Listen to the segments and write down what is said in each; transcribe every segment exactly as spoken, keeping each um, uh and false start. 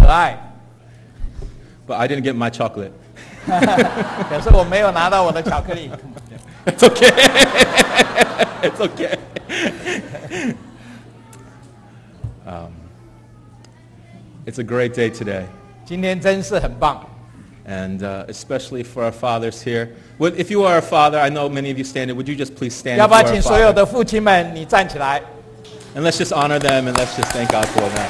可爱。 But I didn't get my chocolate. 可是我没有拿到我的巧克力。 It's okay. It's okay. um, it's a great day today. 今天真是很棒。 And uh, especially for our fathers here. Would, if you are a father, I know many of you standing, would you just please stand 要 if 不 you 要 are a 请所有 father? 的父亲们，你站起来。 And let's just honor them and let's just thank God for them.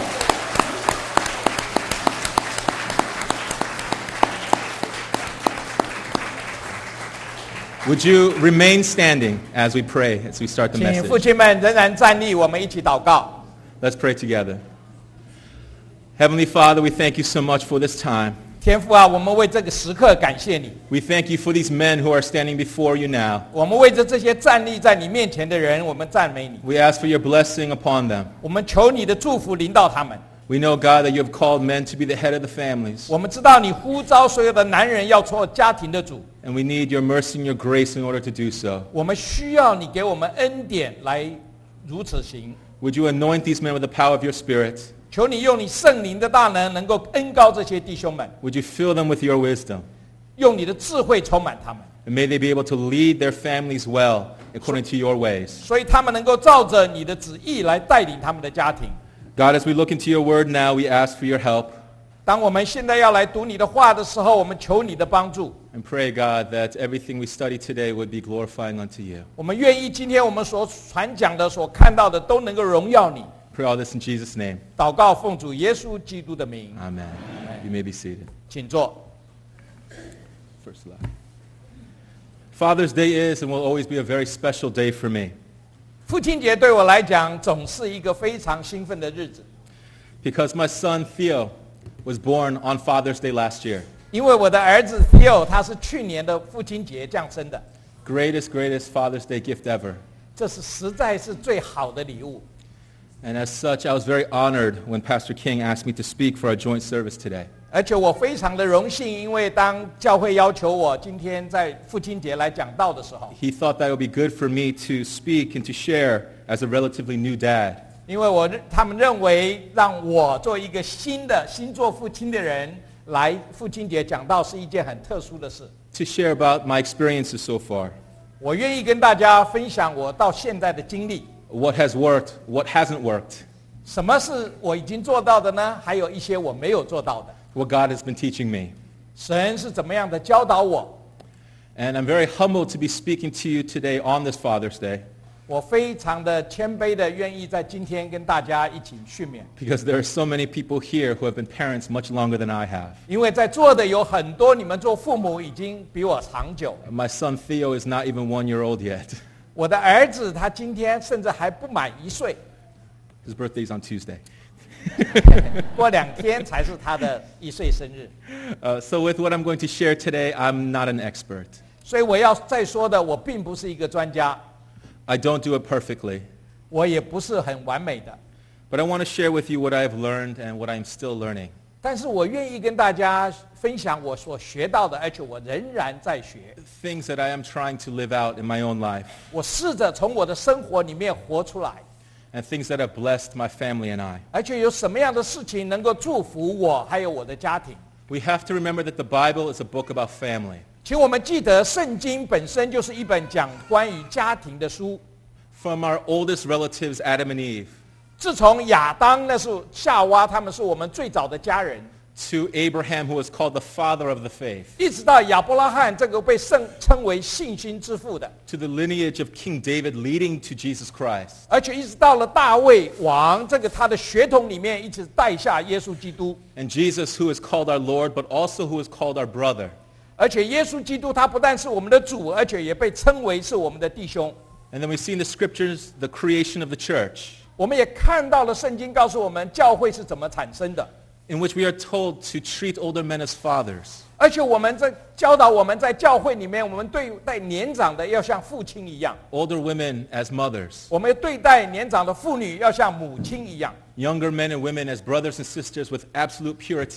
Would you remain standing as we pray, as we start the 请父 message? 亲们仍然站立，我们一起祷告。 Let's pray together. Heavenly Father, we thank you so much for this time. 天父啊，我们为这个时刻感谢你。 We thank you for these men who are standing before you now. 我们为着这些站立在你面前的人，我们赞美你。 We ask for your blessing upon them. 我们求你的祝福临到他们。 We know, God, that you have called men to be the head of the families. 我们知道你呼召所有的男人要做家庭的主。 And we need your mercy and your grace in order to do so. 我们需要你给我们恩典来如此行。 Would you anoint these men with the power of your Spirit? 求你用你圣灵的大能，能够恩膏这些弟兄们， Would you fill them with your wisdom? 用你的智慧充满他们， And may they be able to lead their families well according to your ways. 所以他们能够照着你的旨意来带领他们的家庭。 God, as we look into your word now, we ask for your help. 当我们现在要来读你的话的时候，我们求你的帮助。 And pray, God, that everything we study today would be glorifying unto you. 我们愿意今天我们所传讲的、所看到的，都能够荣耀你。 Pray all this in Jesus' name. 祷告奉主耶稣基督的名， Amen. You may be seated. 请坐。 First slide. Father's Day is and will always be a very special day for me. 父亲节对我来讲总是一个非常兴奋的日子， Because my son Theo was born on Father's Day last year. 因为我的儿子 Theo 他是去年的父亲节降生的， Greatest, greatest Father's Day gift ever. 这是实在是最好的礼物。 And as such, I was very honored when Pastor King asked me to speak for our joint service today. 而且我非常的荣幸，因为当教会要求我今天在父亲节来讲道的时候， He thought that it would be good for me to speak and to share as a relatively new dad. 因为我他们认为让我做一个新的新做父亲的人来父亲节讲道是一件很特殊的事。 To share about my experiences so far. 我愿意跟大家分享我到现在的经历。 What has worked, what hasn't worked. 什么是我已经做到的呢？还有一些我没有做到的。 What God has been teaching me. 神是怎么样的教导我？ And I'm very humbled to be speaking to you today on this Father's Day. 我非常的谦卑的愿意在今天跟大家一起训勉， Because there are so many people here who have been parents much longer than I have. 因为在座的有很多你们做父母已经比我长久。 My son Theo is not even one year old yet. 我的儿子他今天甚至还不满一岁， His birthday is on Tuesday. 过两天才是他的一岁生日。 Uh, so with what I'm going to share today, I'm not an expert. 所以我要再说的，我并不是一个专家， I don't do it perfectly. 我也不是很完美的， But I want to share with you what I have learned and what I'm still learning. 但是我愿意跟大家分享我所学到的，而且我仍然在学。 Things that I am trying to live out in my own life. 我试着从我的生活里面活出来， And things that have blessed my family and I. 而且有什么样的事情能够祝福我还有我的家庭。 We have to remember that the Bible is a book about family. 请我们记得，圣经本身就是一本讲关于家庭的书。 From our oldest relatives, Adam and Eve, 自从亚当那是夏娃，他们是我们最早的家人， to Abraham, who was called the father of the faith, 一直到亚伯拉罕这个被圣称为信心之父的， to the lineage of King David leading to Jesus Christ, 而且一直到了大卫王这个他的血统里面，一直带下耶稣基督。 and Jesus, who is called our Lord, but also who is called our brother. 而且耶稣基督他不但是我们的主，而且也被称为是我们的弟兄。 And then we see in the scriptures the creation of the church, 我们也看到了圣经告诉我们教会是怎么产生的， in which we are told to treat older men as fathers, 而且我们在教导我们在教会里面，我们对待年长的要像父亲一样， older women as mothers, 我们对待年长的妇女要像母亲一样， younger men and women as brothers and sisters with absolute purity.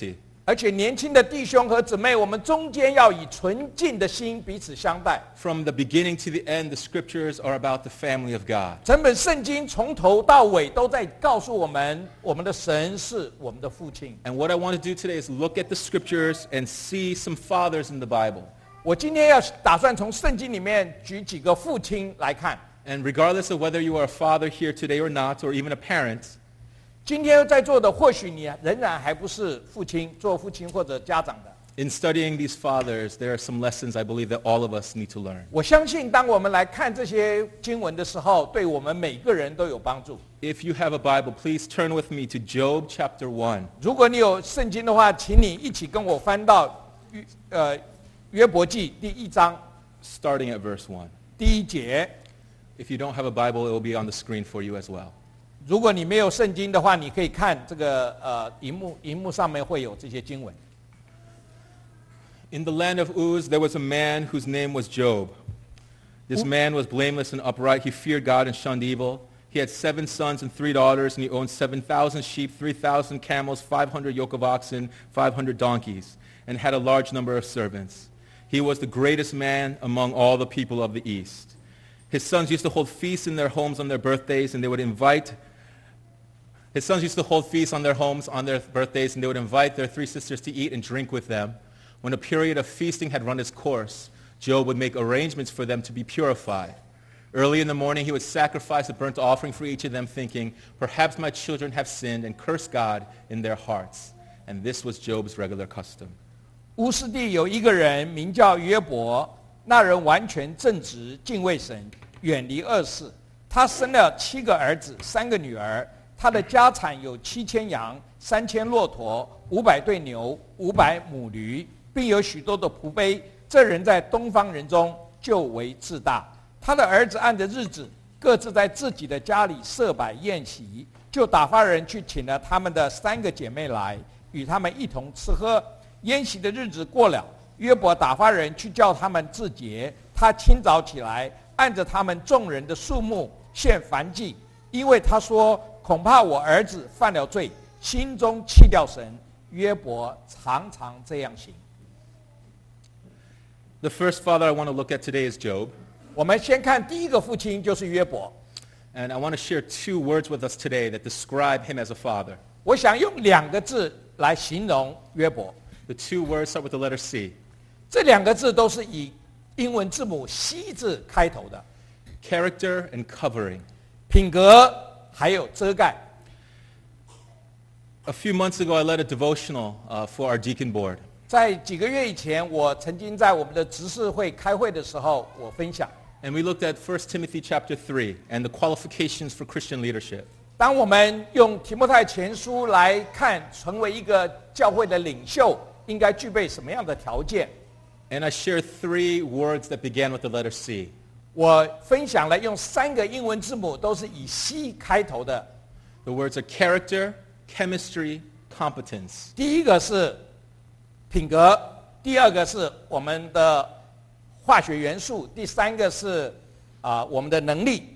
而且年轻的弟兄和姊妹，我们中间要以纯净的心彼此相待。 From the beginning to the end, the scriptures are about the family of God. 整本圣经从头到尾都在告诉我们，我们的神是我们的父亲。 And what I want to do today is look at the scriptures and see some fathers in the Bible. 我今天要打算从圣经里面举几个父亲来看。 And regardless of whether you are a father here today or not, or even a parent, 今天在座的或许你仍然还不是父亲，做父亲或者家长的。 in studying these fathers, there are some lessons I believe that all of us need to learn. 我相信当我们来看这些经文的时候，对我们每个人都有帮助。 If you have a Bible, please turn with me to Job chapter one. 如果你有圣经的话，请你一起跟我翻到约呃约伯记第一章 starting at verse one. 第一节。 If you don't have a Bible, it will be on the screen for you as well. 如果你没有圣经的话，你可以看这个呃荧幕，荧幕上面会有这些经文。 In the land of Uz, there was a man whose name was Job. This man was blameless and upright. He feared God and shunned evil. He had seven sons and three daughters, and he owned seven thousand sheep, three thousand camels, five hundred yoke of oxen, five hundred donkeys, and had a large number of servants. He was the greatest man among all the people of the East. His sons used to hold feasts in their homes on their birthdays, and they would invite His sons used to hold feasts on their homes on their birthdays, and they would invite their three sisters to eat and drink with them. When a period of feasting had run its course, Job would make arrangements for them to be purified. Early in the morning, he would sacrifice a burnt offering for each of them, thinking, perhaps my children have sinned and cursed God in their hearts. And this was Job's regular custom. 乌斯地有一个人名叫约伯，那人完全正直，敬畏神，远离恶事。他生了七个儿子，三个女儿。他的家产有七千羊，三千骆驼，五百对牛，五百母驴，并有许多的仆婢。这人在东方人中就为至大。他的儿子按着日子，各自在自己的家里设摆宴席，就打发人去请了他们的三个姐妹来，与他们一同吃喝。宴席的日子过了，约伯打发人去叫他们自洁。他清早起来，按着他们众人的数目献燔祭，因为他说，恐怕我儿子犯了罪，心中弃掉神。约伯常常这样行。 The first father I want to look at today is Job. 我们先看第一个父亲，就是约伯。 And I want to share two words with us today that describe him as a father. 我想用两个字来形容约伯。 The two words start with the letter C. 这两个字都是以英文字母 C 字开头的。 Character and covering. 品格还有遮盖。 A few months ago, I led a devotional uh, for our deacon board. 在几个月以前，我曾经在我们的执事会开会的时候，我分享。 And we looked at First Timothy chapter three and the qualifications for Christian leadership. 当我们用提摩太前书来看，成为一个教会的领袖，应该具备什么样的条件？ And I shared three words that began with the letter C. 我分享了用三个英文字母都是以 C 开头的。 The words are character, chemistry, competence. 第一个是品格，第二个是我们的化学元素，第三个是啊、呃、我们的能力。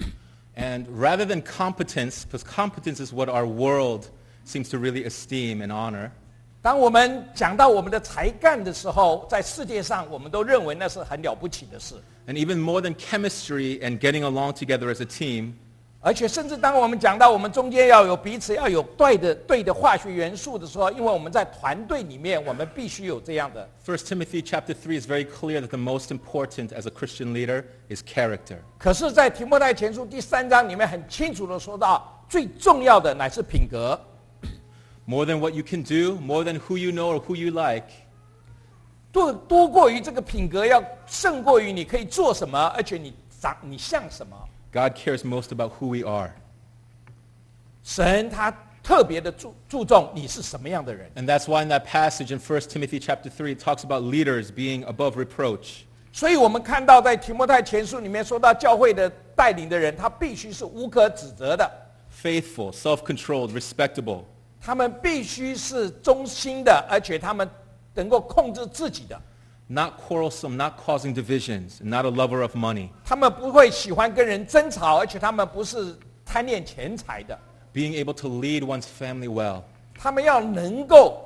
And rather than competence, because competence is what our world seems to really esteem and honor. 当我们讲到我们的才干的时候，在世界上我们都认为那是很了不起的事。 And even more than chemistry and getting along together as a team, 而且甚至当我们讲到我们中间要有彼此要有对的对的化学元素的时候，因为我们在团队里面，我们必须有这样的。 First Timothy chapter three is very clear that the most important as a Christian leader is character. 可是，在提摩太前书第三章里面很清楚的说到，最重要的乃是品格。 More than what you can do, more than who you know or who you like. 多多过于这个品格，要胜过于你可以做什么，而且你长你像什么。 God cares most about who we are. 神他特别的注注重你是什么样的人。 And that's why in that passage in First Timothy chapter three, it talks about leaders being above reproach. 所以我们看到在提摩太前书里面说到教会的带领的人，他必须是无可指责的。 Faithful, self-controlled, respectable. 他们必须是忠心的，而且他们能够控制自己的。 Not quarrelsome, not causing divisions, and not a lover of money. 他们不会喜欢跟人争吵，而且他们不是贪恋钱财的。 Being able to lead one's family well. 他们要能够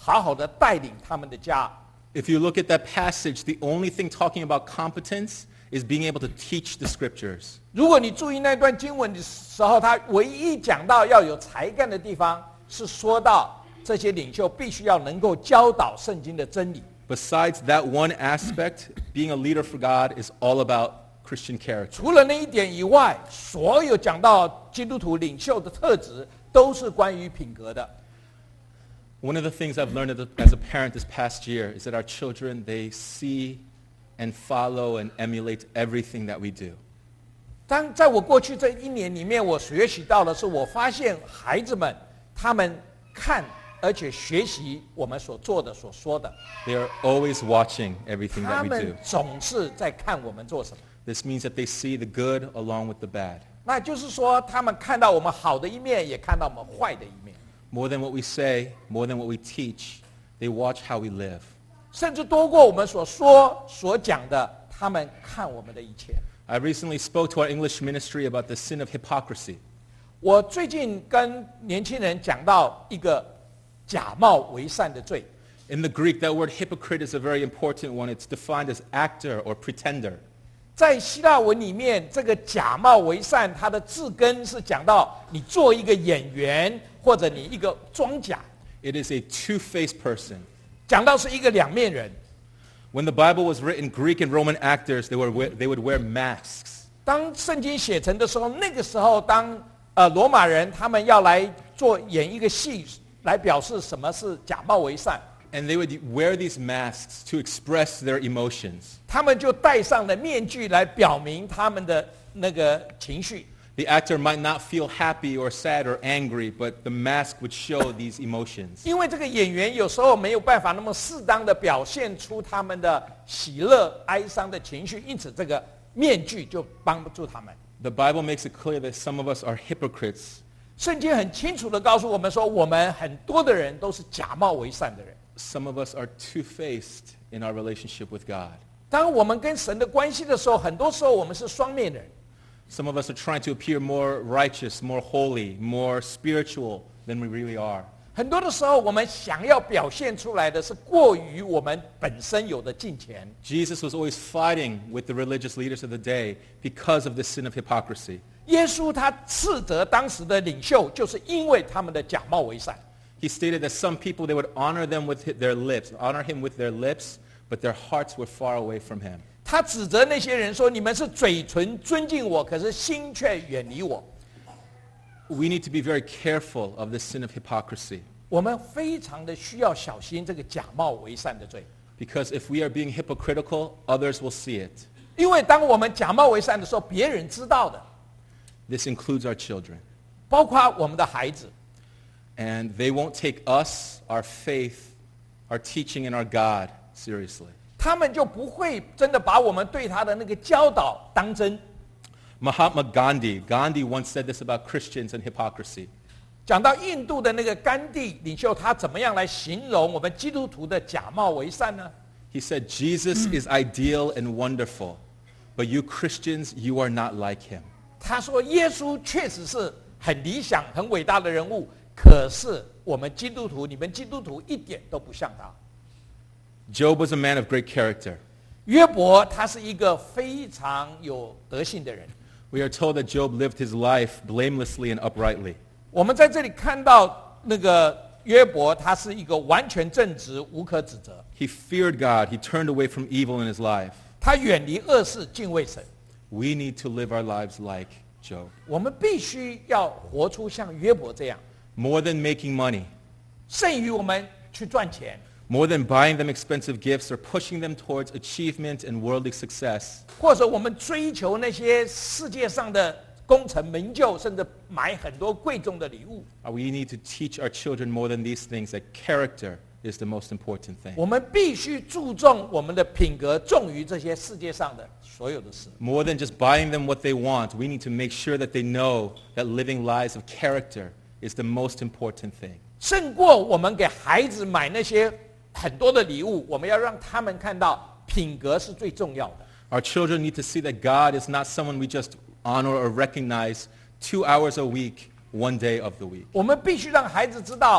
好好的带领他们的家。 If you look at that passage, the only thing talking about competence is being able to teach the scriptures. 如果你注意那段经文的时候，他唯一讲到要有才干的地方，是说到这些领袖必须要能够教导圣经的真理。 Besides that one aspect, being a leader for God is all about Christian character. 除了那一点以外，所有讲到基督徒领袖的特质，都是关于品格的。 One of the things I've learned as a parent this past year is that our children, they see and follow and emulate everything that we do. 当在我过去这一年里面，我学习到的是，我发现孩子们他们看而且学习我们所做的、所说的。 They are always watching everything 他 that we 们 do. 总是在看我们做什么。 This means that they see the good along with the bad. 那就是说，他们看到我们好的一面，也看到我们坏的一面。 More than what we say, more than what we teach, they watch how we live. 甚至多过我们所说、所讲的，他们看我们的一切。 I recently spoke to our English ministry about the sin of hypocrisy. 我最近跟年轻人讲到一个假冒为善的罪。 In the Greek, that word hypocrite is a very important one. It's defined as actor or pretender. 在希腊文里面，这个假冒为善，它的字根是讲到你做一个演员，或者你一个装甲。 It is a two-faced person. 讲到是一个两面人。 When the Bible was written, Greek and Roman actors, they, were, they would wear masks. 当圣经写成的时候，那个时候当呃罗马人他们要来做演一个戏，来表示什么是假冒为善。 And they would wear these masks to express their emotions. 他们就戴上了面具来表明他们的那个情绪。 The actor might not feel happy or sad or angry, but the mask would show these emotions. 因为这个演员有时候没有办法那么适当的表现出他们的喜乐、哀伤的情绪，因此这个面具就帮助他们。 The Bible makes it clear that some of us are hypocrites. 圣经很清楚的告诉我们说，我们很多的人都是假冒为善的人。 Some of us are two-faced in our relationship with God. 当我们跟神的关系的时候，很多时候我们是双面人。 Some of us are trying to appear more righteous, more holy, more spiritual than we really are. 很多的时候，我们想要表现出来的是过于我们本身有的敬虔。 Jesus was always fighting with the religious leaders of the day because of this sin of hypocrisy. 耶稣他斥责当时的领袖，就是因为他们的假冒为善。 He stated that some people, they would honor them with their lips, honor him with their lips, but their hearts were far away from him. 他指责那些人说：“你们是嘴唇尊敬我，可是心却远离我。” We need to be very careful of this sin of hypocrisy. 我们非常的需要小心这个假冒为善的罪， Because if we are being hypocritical, others will see it. 因为当我们假冒为善的时候，别人知道的， This includes our children. 包括我们的孩子， And they won't take us, our faith, our teaching, and our God seriously. 他们就不会真的把我们对他的那个教导当真。 Mahatma Gandhi, Gandhi once said this about Christians and hypocrisy. 讲到印度的那个甘地领袖，他怎么样来形容我们基督徒的假冒为善呢？ He said, Jesus is ideal and wonderful, but you Christians, you are not like him. 他说耶稣确实是很理想、很伟大的人物，可是我们基督徒，你们基督徒一点都不像他。 Job was a man of great character. 约伯他是一个非常有德性的人。 We are told that Job lived his life blamelessly and uprightly. 我们在这里看到那个约伯，他是一个完全正直、无可指责。 He feared God. He turned away from evil in his life. 他远离恶事，敬畏神。 We need to live our lives like Job. 我们必须要活出像约伯这样， More than making money, 胜于我们去赚钱， more than buying them expensive gifts or pushing them towards achievement and worldly success. 或者我们追求那些世界上的功成名就，甚至买很多贵重的礼物。 We need to teach our children more than these things, that character is the most important thing. 我们必须注重我们的品格，重于这些世界上的所有的事。 More than just buying them what they want, we need to make sure that they know that living lives of character is the most important thing. 胜过我们给孩子买那些很多的礼物，我们要让他们看到品格是最重要的。 Our children need to see that God is not someone we just honor or recognize two hours a week, one day of the week. 我们必须让孩子知道，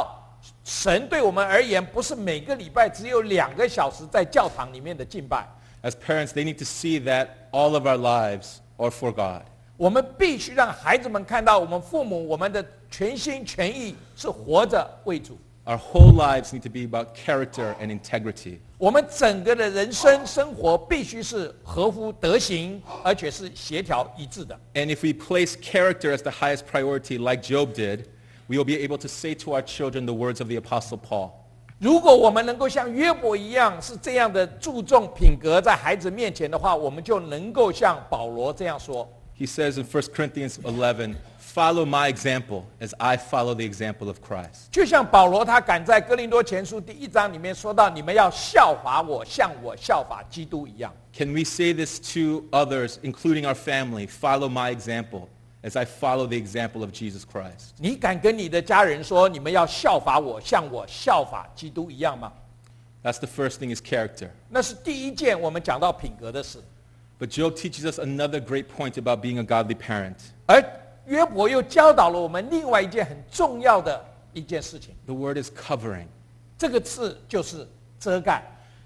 神对我们而言，不是每个礼拜只有两个小时在教堂里面的敬拜。 As parents, they need to see that all of our lives are for God. 我们必须让孩子们看到，我们父母我们的全心全意是活着为主。 Our whole lives need to be about character and integrity. 我们整个的人生生活必须是合乎德行，而且是协调一致的。 And if we place character as the highest priority, like Job did, we will be able to say to our children the words of the Apostle Paul. 如果我们能够像约伯一样是这样的注重品格在孩子面前的话，我们就能够像保罗这样说。 He says in First Corinthians eleven, follow my example as I follow the example of Christ. 就像保罗他敢在哥林多前书第一章里面说到，你们要效法我，像我效法基督一样。 Can we say this to others, including our family? Follow my example as I follow the example of Jesus Christ. 你敢跟你的家人说，你们要效法我，像我效法基督一样吗？ That's the first thing is character. 那是第一件我们讲到品格的事。 But Job teaches us another great point about being a godly parent. 而约伯又教导了我们另外一件很重要的一件事情。 The word is covering. 这个字就是遮盖。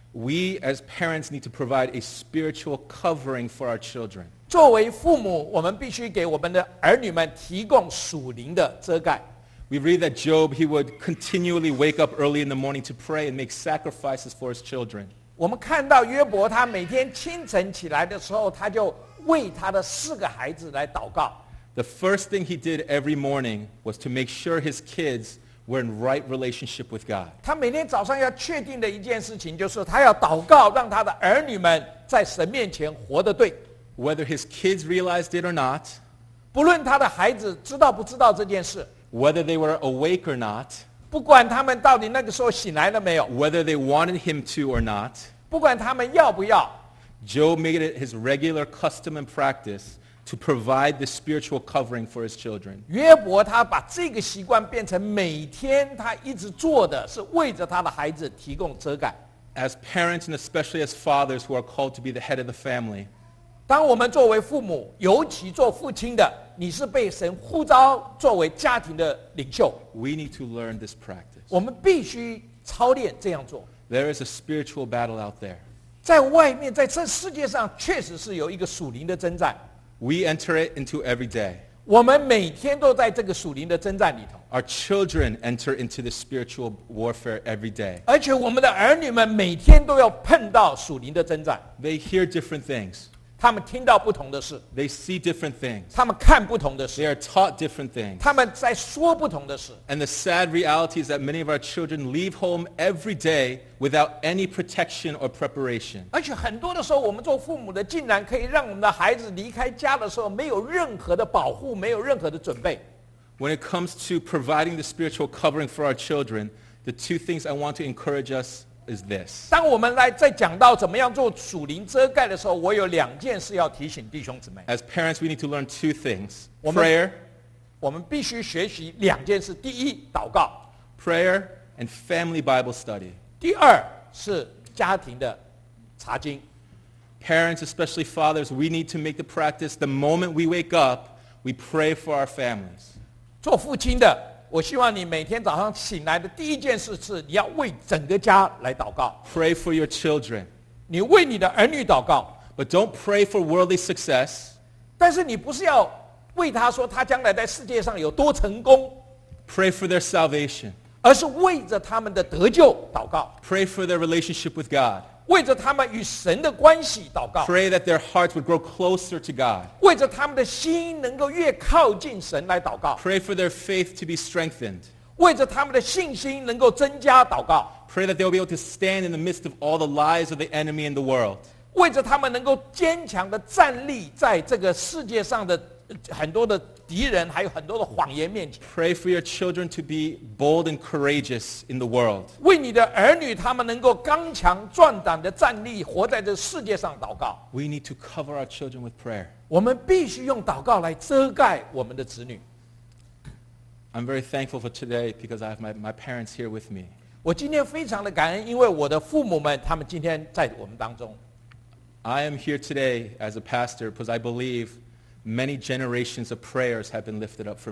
We as parents need to provide a spiritual covering for our children. 作为父母，我们必须给我们的儿女们提供属灵的遮盖。 We read that Job, he would continually wake up early in the morning to pray and make sacrifices for his children. 我们看到约伯，他每天清晨起来的时候，他就为他的四个孩子来祷告。 The first thing he did every morning was to make sure his kids were in right relationship with God. 他每天早上要确定的一件事情，就是他要祷告，让他的儿女们在神面前活得对。 Whether his kids realized it or not, 不论他的孩子知道不知道这件事， whether they were awake or not, 不管他们到底那个时候醒来了没有， whether they wanted him to or not, 不管他们要不要， Job made it his regular custom and practice to provide the spiritual covering for his children. 约伯他把这个习惯变成每天他一直做的是为着他的孩子提供遮盖。 As parents and especially as fathers who are called to be the head of the family, 当我们作为父母，尤其做父亲的，你是被神呼召作为家庭的领袖， we need to learn this practice. 我们必须操练这样做。 There is a spiritual battle out there. 在外面，在这世界上，确实是有一个属灵的征战。 We enter it into every day. 我们每天都在这个属灵的征战里头， Our children enter into the spiritual warfare every day. 而且我们的儿女们每天都要碰到属灵的征战。 They hear different things. 他们听到不同的事， They see different things. 他们看不同的 They 事， are taught different things. 他们在说不同的事。 And the sad reality is that many of our children leave home every day without any protection or preparation. 而且很多的时候，我们做父母的竟然可以让我们的孩子离开家的时候没有任何的保护，没有任何的准备。 When it comes to providing the spiritual covering for our children, the two things I want to encourage us is this. 当我们来在讲到怎么样做属灵遮盖的时候，我有两件事要提醒弟兄姊妹。 As parents, we need to learn two things. 我们- Prayer, 我们必须学习两件事：第一，祷告； prayer, and family Bible study. 第二是家庭的查经。 Parents, especially fathers, we need to make the practice the moment we wake up, we pray for our families. 做父亲的，我希望你每天早上醒来的第一件事是，你要为整个家来祷告， Pray for your children. 你为你的儿女祷告， But don't pray for worldly success. 但是你不是要为他说他将来在世界上有多成功， Pray for their salvation. 而是为着他们的得救祷告， Pray for their relationship with God. 为着他们与神的关系祷告， Pray that their hearts would grow closer to God. 为着他们的心能够越靠近神来祷告， Pray for their faith to be strengthened. 为着他们的信心能够增加祷告， Pray that they'll be able to stand in the midst of all the lies of the enemy in the world. 为着他们能够坚强的站立在这个世界上的呃很多的敌人，还有很多的谎言面前。 Pray for your children to be bold and courageous in the world. 为你的儿女，他们能够刚强壮胆的站立，活在这世界上祷告。 We need to cover our children with prayer. 我们必须用祷告来遮盖我们的子女。 I'm very thankful for today because I have my, my parents here with me. 我今天非常的感恩，因为我的父母们，他们今天在我们当中。 I am here today as a pastor because I believe many generations of prayers have been lifted up for me.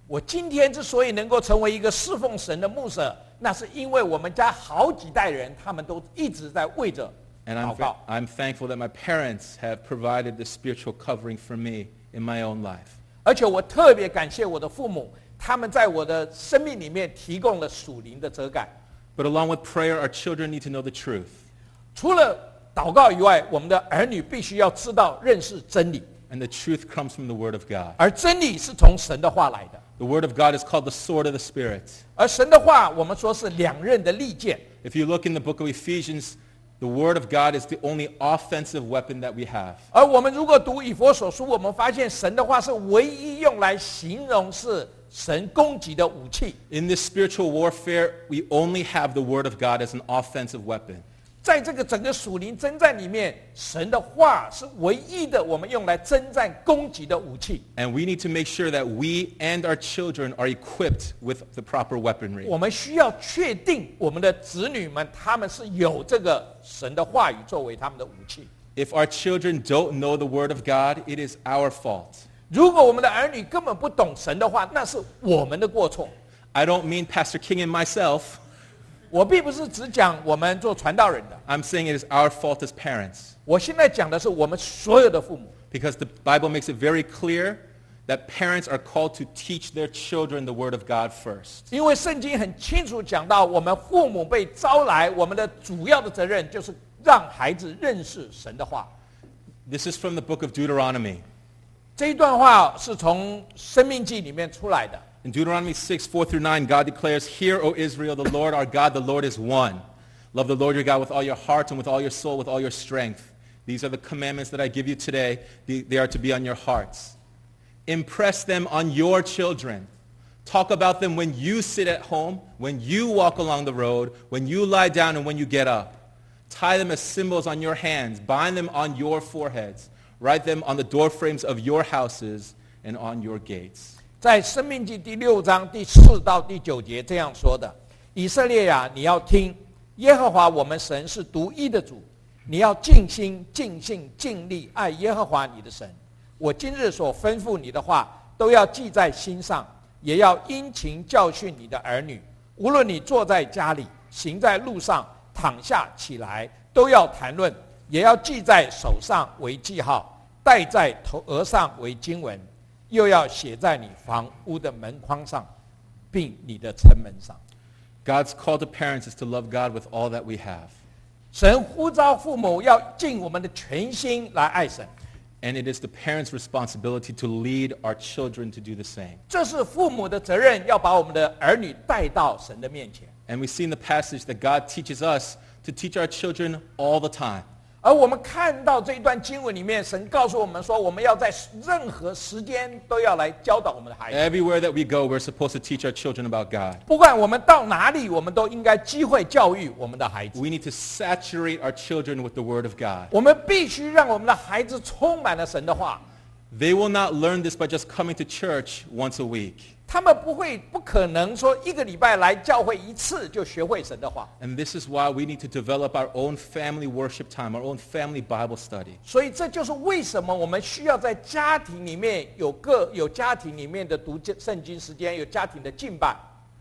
我今天之所以能够成为一个侍奉神的牧者，那是因为我们家好几代人，他们都一直在为着 And 祷 I'm, 告。 I'm thankful that my parents have provided the spiritual covering for me in my own life. 而且我特别感谢我的父母，他们在我的生命里面提供了属灵的遮盖。 But along with prayer, our children need to know the truth. 除了祷告以外，我们的儿女必须要知道认识真理， And the truth comes from the Word of God. 而真理是从神的话来的。 The Word of God is called the sword of the Spirit. 而神的话，我们说是两刃的利剑。 If you look in the book of Ephesians, the Word of God is the only offensive weapon that we have. 而我们如果读以弗所书，我们发现神的话是唯一用来形容是神攻击的武器。 In this spiritual warfare, we only have the Word of God as an offensive weapon. 在这个整个属灵征战里面，神的话是唯一的我们用来征战攻击的武器。 And we need to make sure that we and our children are equipped with the proper weaponry. 我们需要确定我们的子女们他们是有这个神的话语作为他们的武器。 If our children don't know the Word of God, it is our fault. 如果我们的儿女根本不懂神的话，那是我们的过错。 I don't mean Pastor King and myself. 我并不是只讲我们做传道人的， I'm saying it is our fault as parents. 我现在讲的是我们所有的父母。 Because the Bible makes it very clear that parents are called to teach their children the Word of God first. 因为圣经很清楚讲到，我们父母被招来，我们的主要的责任就是让孩子认识神的话。 This is from the book of Deuteronomy. 这一段话是从生命记里面出来的。 In Deuteronomy six, four through nine, God declares, Hear, O Israel, the Lord our God, the Lord is one. Love the Lord your God with all your heart and with all your soul, with all your strength. These are the commandments that I give you today. They they are to be on your hearts. Impress them on your children. Talk about them when you sit at home, when you walk along the road, when you lie down and when you get up. Tie them as symbols on your hands. Bind them on your foreheads. Write them on the doorframes of your houses and on your gates. 在生命记第六章第四到第九节这样说的：以色列呀，你要听，耶和华我们神是独一的主，你要尽心、尽性、尽力爱耶和华你的神。我今日所吩咐你的话，都要记在心上，也要殷勤教训你的儿女。无论你坐在家里，行在路上，躺下起来，都要谈论，也要记在手上为记号，戴在头额上为经文。又要写在你房屋的门框上，并你的城门上。 God's call to parents is to love God with all that we have. 神呼召父母要尽我们的全心来爱神， And it is the parents' responsibility to lead our children to do the same. 这是父母的责任，要把我们的儿女带到神的面前。 And we see in the passage that God teaches us to teach our children all the time. 而我们看到这一段经文里面，神告诉我们说，我们要在任何时间都要来教导我们的孩子。 Everywhere that we go, we're supposed to teach our children about God. 不管我们到哪里，我们都应该机会教育我们的孩子。 We need to saturate our children with the Word of God. 我们必须让我们的孩子充满了神的话。 They will not learn this by just coming to church once a week. 他们不会不可能说一个礼拜来教会一次就学会神的话。 And this is why we need to develop our own family worship time, our own family Bible study. 所以这就是为什么我们需要在家庭里面有个有家庭里面的读圣经时间，有家庭的敬拜。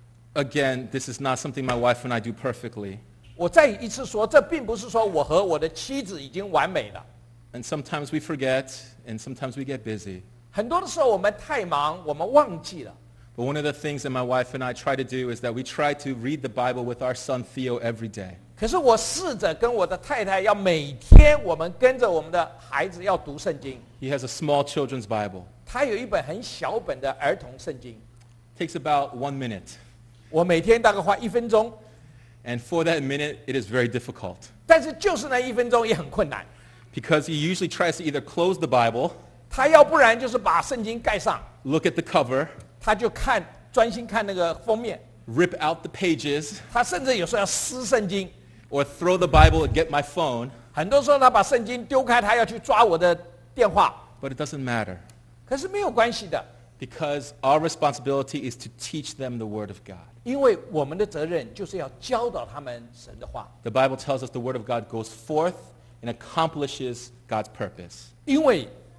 Again, this is not something my wife and I do perfectly. 我再一次说，这并不是说我和我的妻子已经完美了。 And sometimes we forget, and sometimes we get busy. 很多的时候我们太忙，我们忘记了。 But one of the things that my wife and I try to do is that we try to read the Bible with our son Theo every day. 可是我试着跟我的太太要每天我们跟着我们的孩子要读圣经。 He has a small children's Bible. 他有一本很小本的儿童圣经， Takes about one minute. 我每天大概花一分钟， And for that minute, it is very difficult. 但是就是那一分钟也很困难。 Because he usually tries to either close the Bible, 他要不然就是把圣经盖上， look at the cover, 他就看专心看那个封面。 rip out the pages, 他甚至有时候要撕圣经， or throw the Bible and get my phone. 很多时候他把圣经丢开，他要去抓我的电话。 But it doesn't matter. 可是没有关系的， Because our responsibility is to teach them the Word of God. 因为我们的责任就是要教导他们神的话。 The Bible tells us the Word of God goes forth and accomplishes God's purpose. 因为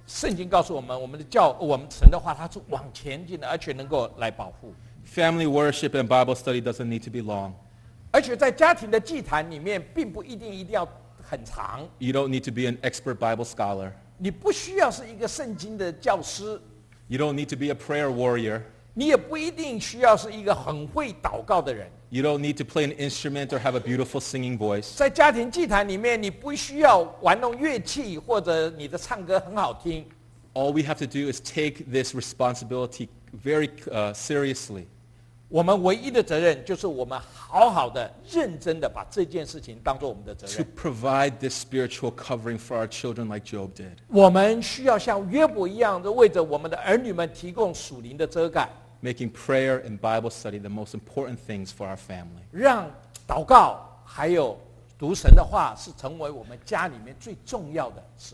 圣经告诉我们，我们的教，我们神的话，它是往前进的，而且能够来保护。 Family worship and Bible study doesn't need to be long. 而且在家庭的祭坛里面，并不一定一定要很长。 You don't need to be an expert Bible scholar. 你不需要是一个圣经的教师， You don't need to be a prayer warrior. 你也不一定需要是一个很会祷告的人。 You don't need to play an instrument or have a beautiful singing voice. 在家庭祭坛里面，你不需要玩弄乐器，或者你的唱歌很好听。 All we have to do is take this responsibility very uh, seriously. 我们唯一的责任就是我们好好的、认真的把这件事情当作我们的责 To 任。 provide this spiritual covering for our children like Job did. 我们需要像约伯一样的，为着我们的儿女们提供属灵的遮盖， Making prayer and Bible study the most important things for our family. 让祷告还有读神的话是成为我们家里面最重要的事。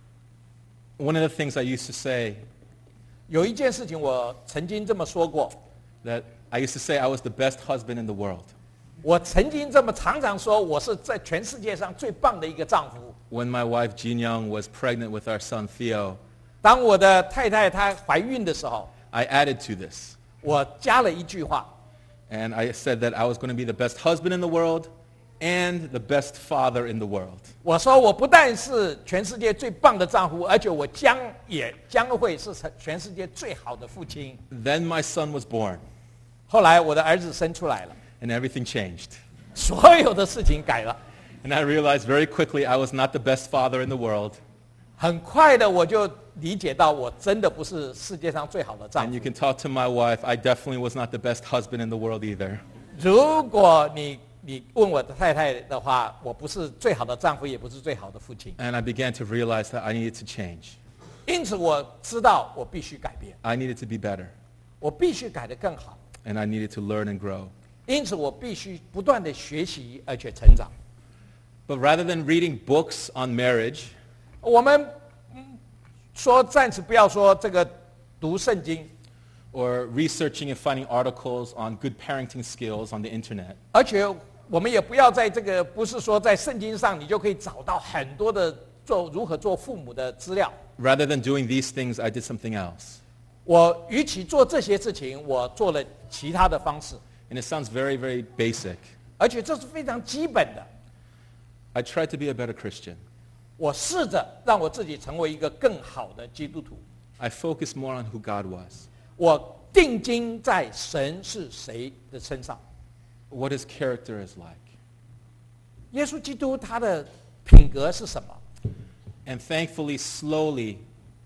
One of the things I used to say, 有一件事情我曾经这么说过， that I used to say I was the best husband in the world. 我曾经这么常常说，我是在全世界上最棒的一个丈夫。 When my wife Jean Young was pregnant with our son Theo, 当我的太太她怀孕的时候， I added to this. 我加了一句话， And I said that I was going to be the best husband in the world and the best father in the world. 我说我不但是全世界最棒的丈夫，而且我将也将会是全世界最好的父亲。 Then my son was born, 后来我的儿子生出来了， and everything changed. 所有的事情改了。 And I realized very quickly I was not the best father in the world. 很快的我就理解到，我真的不是世界上最好的丈 And 夫 you。can talk to my wife, I definitely was not the best husband in the world either. 如果你你问我的太太的话，我不是最好的丈夫，也不是最好的父亲。 And I began to realize that I needed to change. 因此我知道我必须改变， I needed to be better. 我必须改得更好。 And I needed to learn and grow. 因此我必须不断的学习，而且成长。 But rather than reading books on marriage, 我们嗯说暂时不要说这个读圣经， or researching and finding articles on good parenting skills on the internet, 而且我们也不要在这个不是说在圣经上你就可以找到很多的做如何做父母的资料。 rather than doing these things, I did something else. 我与其做这些事情，我做了其他的方式， And it sounds very, very basic. 而且这是非常基本的。 I tried to be a better Christian. 我试着让我自己成为一个更好的基督徒。 I focused more on who God was, 我定睛在神是谁的身上。 what his character is like. 耶稣基督他的品格是什么？ And thankfully, slowly,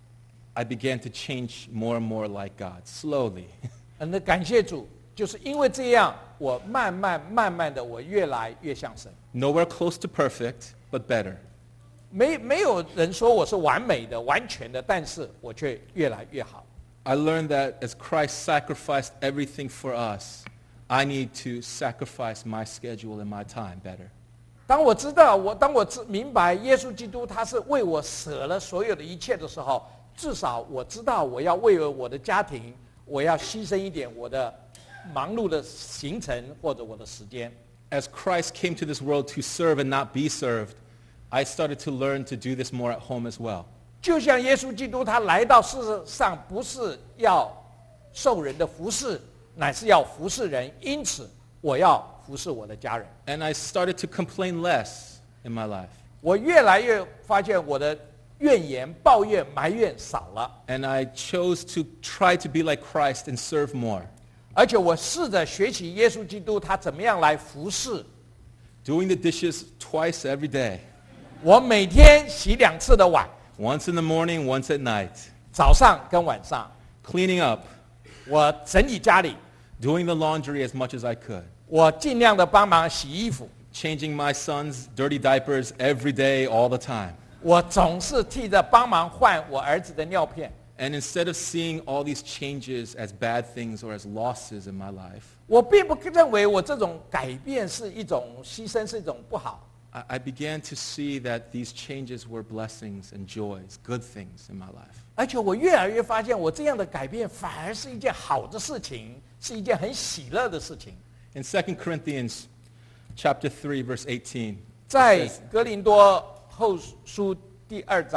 I began to change more and more like God. Slowly. 嗯，那感谢主，就是因为这样，我慢慢慢慢的，我越来越像神。 Nowhere close to perfect, but better. 没没有人说我是完美的、完全的，但是我却越来越好。 I learned that as Christ sacrificed everything for us, I need to sacrifice my schedule and my time better. 当我知道我当我知明白耶稣基督他是为我舍了所有的一切的时候，至少我知道我要为了我的家庭，我要牺牲一点我的忙碌的行程或者我的时间。 As Christ came to this world to serve and not be served, I started to learn to do this more at home as well. 就像耶稣基督他来到世上，不是要受人的服侍，乃是要服侍人。因此，我要服侍我的家人。 And I started to complain less in my life. 我越来越发现我的怨言、抱怨、埋怨少了， And I chose to try to be like Christ and serve more. 而且我试着学习耶稣基督他怎么样来服侍。 Doing the dishes twice every day. 我每天洗两次的碗， Once in the morning, once at night. 早上跟晚上。 Cleaning up. 我整理家里， Doing the laundry as much as I could. 我尽量的帮忙洗衣服。 Changing my son's dirty diapers every day, all the time. 我总是替着帮忙换我儿子的尿片。 And instead of seeing all these changes as bad things or as losses in my life, 我并不认为我这种改变是一种牺牲，是一种不好。 I, I began to see that these changes were blessings and joys, good things in my life. 而且我越来越发现，我这样的改变反而是一件好的事情，是一件很喜乐的事情。 In Second Corinthians chapter three, verse eighteen, 在 it says, 哥林多后书第二章第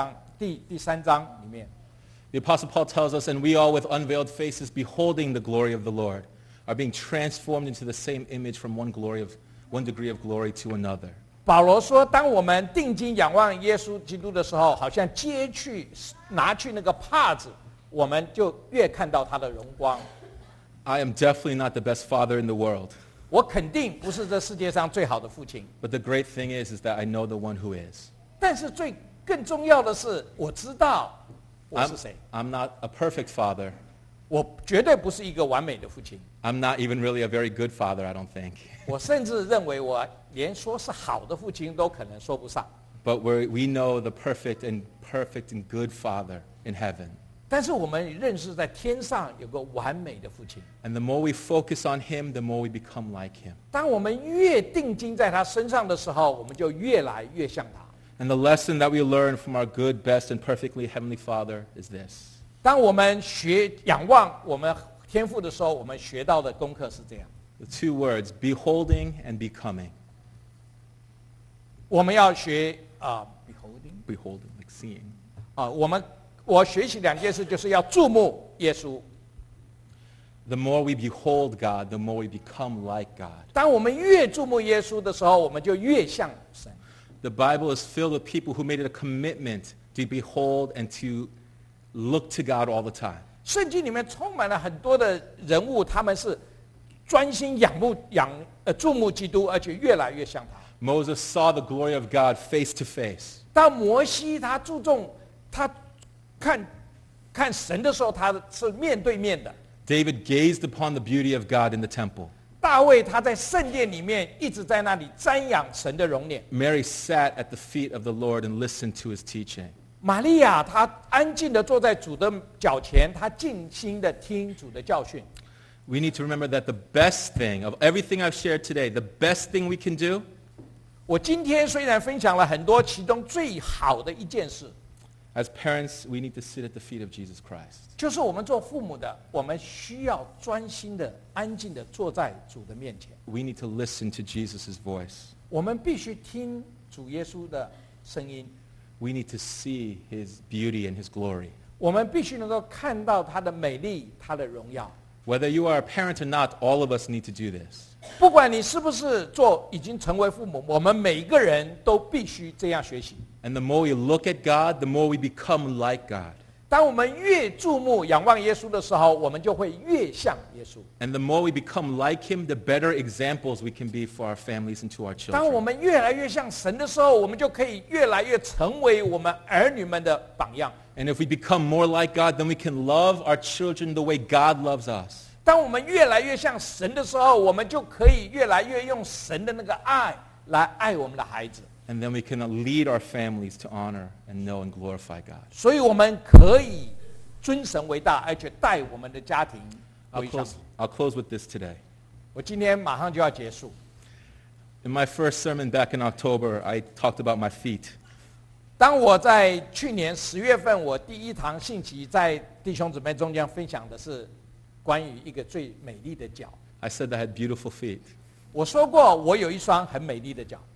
第第三章里面， The Apostle Paul tells us, and we all with unveiled faces beholding the glory of the Lord are being transformed into the same image from one glory of one degree of glory to another. 保罗说，当我们定睛仰望耶稣基督的时候，好像揭去拿去那个帕子，我们就越看到他的荣光。 I am definitely not the best father in the world. 我肯定不是这世界上最好的父亲， But the great thing is, is that I know the one who is. 但是最更重要的是，我知道我 I'm, 是谁。 I'm not a perfect father. 我绝对不是一个完美的父亲， I'm not even really a very good father, I don't think. 我甚至认为我连说是好的父亲都可能说不上。 But we're, we know the perfect and perfect and good father in heaven. 但是我们认识在天上有个完美的父亲。 And the more we focus on him, the more we become like him. 当我们越定睛在他身上的时候，我们就越来越像他。 And the lesson that we learn from our good, best, and perfectly heavenly Father is this. 当我们学仰望我们天父的时候，我们学到的功课是这样： The two words, beholding and becoming. 我们要学啊、beholding Beholding, like seeing. 啊、我们我学习两件事，就是要注目耶稣。 The more we behold God, the more we become like God. 当我们越注目耶稣的时候，我们就越像神。 The Bible is filled with people who made it a commitment to behold and to look to God all the time. 圣经里面充满了很多的人物，他们是专心仰慕仰呃注目基督，而且越来越像他。 Moses saw the glory of God face to face. 当摩西他注重他看看神的时候，他是面对面的。 David gazed upon the beauty of God in the temple. 大卫他在圣殿里面一直在那里瞻仰神的容脸。 Mary sat at the feet of the Lord and listened to his teaching. 玛利亚她安静的坐在主的脚前，她静心的听主的教训。 We need to remember that the best thing of everything I've shared today, the best thing we can do 我今天虽然分享了很多，其中最好的一件事， as parents, we need to sit at the feet of Jesus Christ. 就是我们做父母的，我们需要专心的、安静的坐在主的面前。 We need to listen to Jesus' voice. 我们必须听主耶稣的声音， We need to see his beauty and his glory. 我们必须能够看到他的美丽、他的荣耀。 Whether you are a parent or not, all of us need to do this. 不管你是不是做已经成为父母，我们每一个人都必须这样学习。 And the more we look at God, the more we become like God. 当我们越注目仰望耶稣的时候，我们就会越像耶稣。 And the more we become like him, the better examples we can be for our families and to our 当我 children. 们越来越像神的时候，我们就可以越来越成为我们儿女们的榜样。 And if we become more like God, then we can love our children the way God loves us. 当我们越来越像神的时候，我们就可以越来越用神的那个爱来爱我们的孩子。 And then we can lead our families to honor and know and glorify God. 所以我们可以尊神为大，而且带我们的家庭 I'll 为上 close, I'll close with this today. 我今天马上就要结束。 In my first sermon back in October, I talked about my feet. 当我在去年十月份，我第一堂信息在弟兄姊妹中间分享的是关于一个最美丽的脚。 I said I had beautiful feet. 我说过，我有一双很美丽的脚，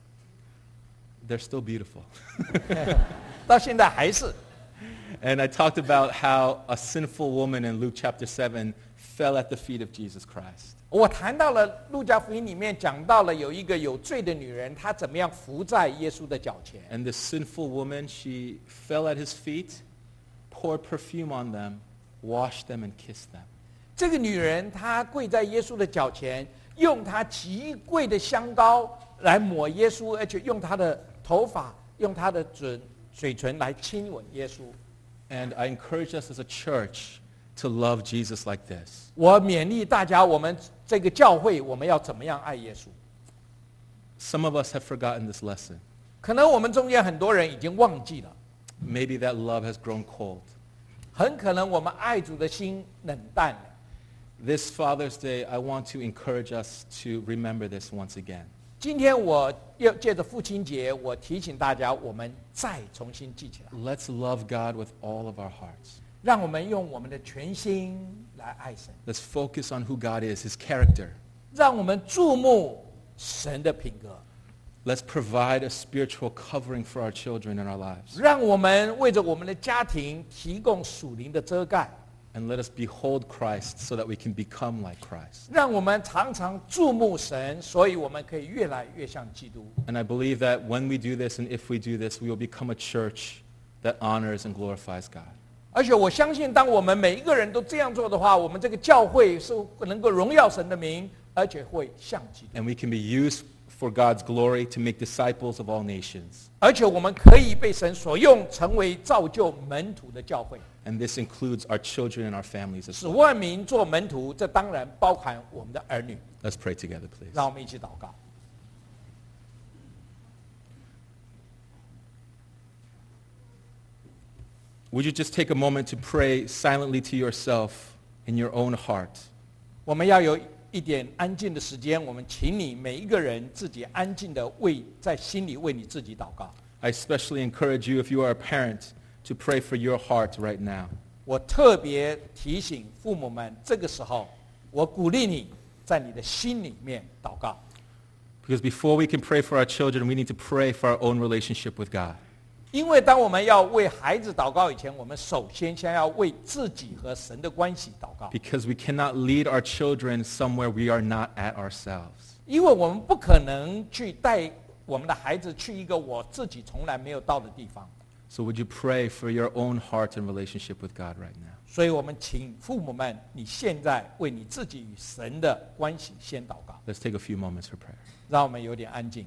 They're still beautiful. 到现在还是。 And I talked about how a sinful woman in Luke chapter seven fell at the feet of Jesus Christ. 我谈到了路加福音里面讲到了有一个有罪的女人，她怎么样伏在耶稣的脚前。 And this sinful woman, she fell at his feet, poured perfume on them, washed them, and kissed them. 这个女人她跪在耶稣的脚前，用她极贵的香膏来抹耶稣，而且用她的头发、用她的嘴嘴唇来亲吻耶稣。 And I encourage us as a church to love Jesus like this. 我勉励大家，我们这个教会，我们要怎么样爱耶稣？ Some of us have forgotten this lesson. 可能我们中间很多人已经忘记了， Maybe that love has grown cold. 很可能我们爱主的心冷淡了。 This Father's Day, I want to encourage us to remember this once again. 今天我要借着父亲节，我提醒大家，我们再重新记起来， Let's love God with all of our hearts. 让我们用我们的全心来爱神， Let's focus on who God is, his character. 让我们注目神的品格。 let's provide a spiritual covering for our children in our lives. 让我们为着我们的家庭提供属灵的遮盖， And let us behold Christ so that we can become like Christ. 让我们常常注目神，所以我们可以越来越像基督。 And I believe that when we do this and if we do this, we will become a church that honors and glorifies God. 而且我相信，当我们每一个人都这样做的话，我们这个教会是能够荣耀神的名，而且会像基督。 And we can be used for God's glory to make disciples of all nations. 而且我们可以被神所用，成为造就门徒的教会。 And this includes our children and our families as 使 well. 万民做门徒，这当然包含我们的儿女。 Let's pray together, please. 让我们一起祷告。 Would you just take a moment to pray silently to yourself in your own heart? 我们要有一点安静的时间，我们请你每一个人自己安静的为在心里为你自己祷告。 I especially encourage you, if you are a parent, to pray for your heart right now. 我特别提醒父母们，这个时候，我鼓励你在你的心里面祷告。 Because before we can pray for our children, we need to pray for our own relationship with God. 因为当我们要为孩子祷告以前，我们首先先要为自己和神的关系祷告。 Because we cannot lead our children somewhere we are not at ourselves. 因为我们不可能去带我们的孩子去一个我自己从来没有到的地方。 So would you pray for your own heart and relationship with God right now? 所以我们请父母们，你现在为你自己与神的关系先祷告。 Let's take a few moments for prayer. 让我们有点安静。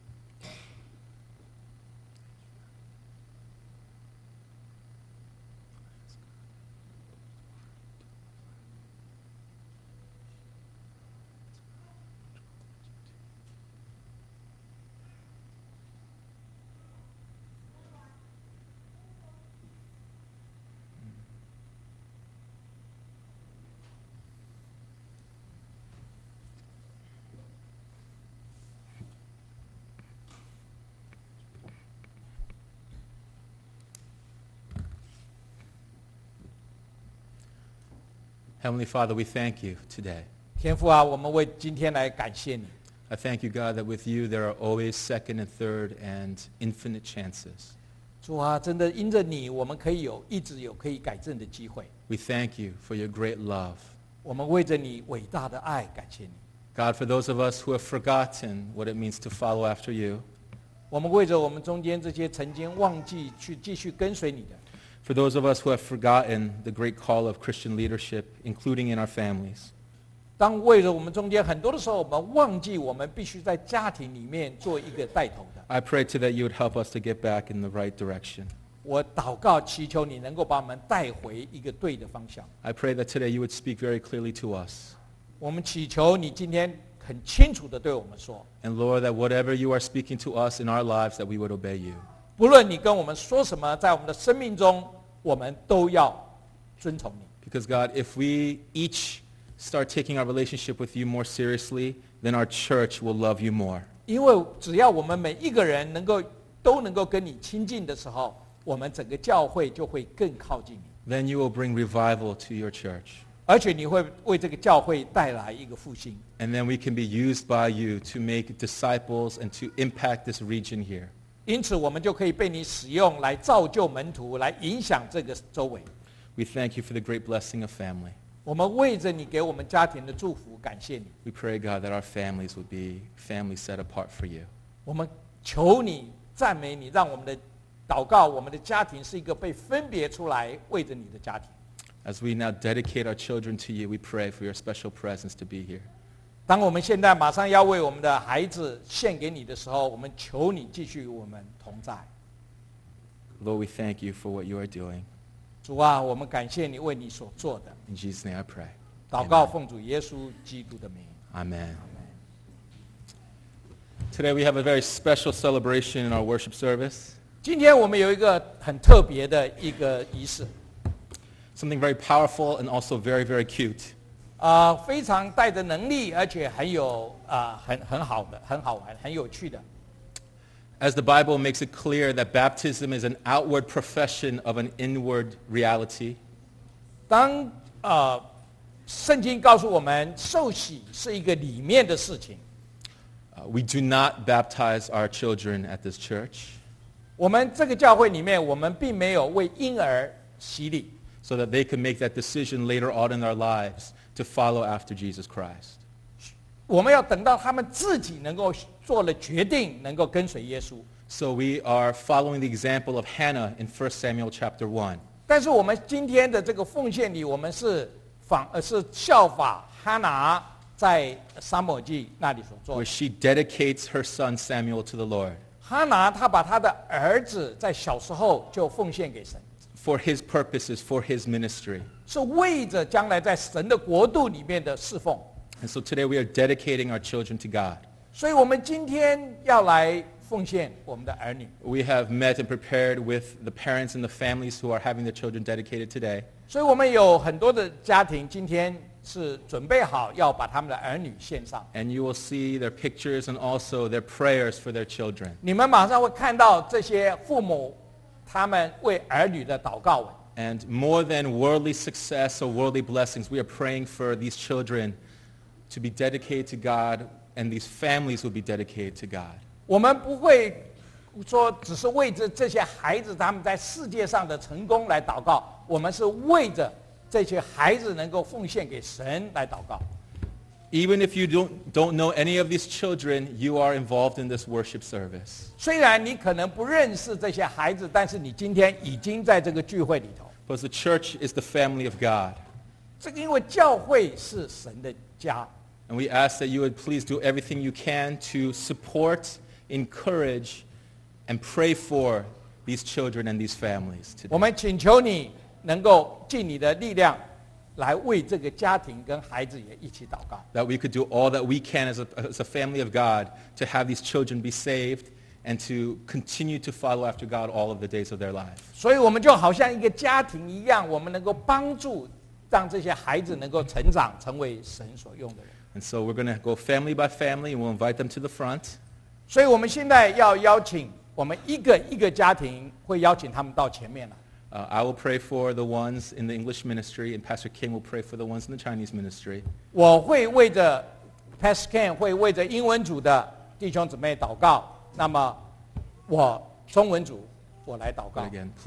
Heavenly Father, we thank you today. 天父啊，我们为今天来感谢你。 I thank you, God, that with you there are always second and third and infinite chances. 主啊，真的因着你，我们可以有一直有可以改正的机会。 We thank you for your great love. 我们为着你伟大的爱感谢你。 God, for those of us who have forgotten what it means to follow after you, 我们为着我们中间这些曾经忘记去继续跟随你的， for those of us who have forgotten the great call of Christian leadership, including in our families, 当为着我们中间很多的时候，我们忘记我们必须在家庭里面做一个带头的。 I pray today you would help us to get back in the right direction. 我祷告祈求你能够把我们带回一个对的方向。 I pray that today you would speak very clearly to us. 我们祈求你今天很清楚的对我们说， And Lord, that whatever you are speaking to us in our lives, that we would obey you. 不论你跟我们说什么，在我们的生命中，我们都要遵从你。 Because God, if we each start taking our relationship with you more seriously, then our church will love you more. 因为只要我们每一个人能够都能够跟你亲近的时候，我们整个教会就会更靠近你， Then you will bring revival to your church. 而且你会为这个教会带来一个复兴。 And then we can be used by you to make disciples and to impact this region here. 因此，我们就可以被你使用来造就门徒，来影响这个周围。 We thank you for the great blessing of family. 我们为着你给我们家庭的祝福，感谢你。 We pray, God, that our families would be families set apart for you. 我们求你赞美你，让我们的祷告，我们的家庭是一个被分别出来为着你的家庭。 As we now dedicate our children to you, we pray for your special presence to be here. 当我们现在马上要为我们的孩子献给你的时候，我们求你继续与我们同在。 Lord, we thank you for what you are doing. 主啊，我们感谢你为你所做的。 In Jesus' name I pray. 祷告 Amen. 奉主耶稣基督的名。 Amen. Today we have a very special celebration in our worship service. 今天我们有一个很特别的一个仪式， Something very powerful and also very, very cute. 啊、非常带着能力，而且很有啊、很很好的、很好玩、很有趣的。 As the Bible makes it clear that baptism is an outward profession of an inward reality, 当呃，圣经告诉我们，受洗是一个里面的事情， Uh, we do not baptize our children at this church 我们这个教会里面，我们并没有为婴儿洗礼， so that they can make that decision later on in their lives to follow after Jesus Christ. 我们要等到他们自己能够做了决定，能够跟随耶稣。 So we are following the example of Hannah in First Samuel chapter one. 但是我们今天的这个奉献礼，我们是仿呃是效法哈拿在撒母耳记那里所做 where 的。 she dedicates her son Samuel to the Lord 哈拿他把他的儿子在小时候就奉献给神， for his purposes, for his ministry. 是为着将来在神的国度里面的侍奉。 And so today we are dedicating our children to God. 所以我们今天要来奉献我们的儿女。 We have met and prepared with the parents and the families who are having their children dedicated today. 所以我们有很多的家庭今天是准备好要把他们的儿女献上。 And you will see their pictures and also their prayers for their children. 你们马上会看到这些父母他们为儿女的祷告文。 And more than worldly success or worldly blessings, we are praying for these children to be dedicated to God, and these families will be dedicated to God. 我们不会说只是为着这些孩子他们在世界上的成功来祷告，我们是为着这些孩子能够奉献给神来祷告。 Even if you don't, don't know any of these children, you are involved in this worship service. 虽然你可能不认识这些孩子，但是你今天已经在这个聚会里头。 Because the church is the family of God. 这个因为教会是神的家， And we ask that you would please do everything you can to support, encourage, and pray for these children and these families 我 today. 们请求你能够尽你的力量，来为这个家庭跟孩子也一起祷告。 That we could do all that we can as a, as a family of God to have these children be saved and to continue to follow after God all of the days of their life. 所以我们就好像一个家庭一样，我们能够帮助让这些孩子能够成长，成为神所用的人。 And so we're going to go family by family, and we'll invite them to the front. 所以我们现在要邀请我们一个一个家庭，会邀请他们到前面来。 Uh, I will pray for the ones in the English ministry, and Pastor King will pray for the ones in the Chinese ministry. 我会为着 Pastor Ken 会为着英文组的弟兄姊妹祷告，那么我中文组我来祷告 But。again,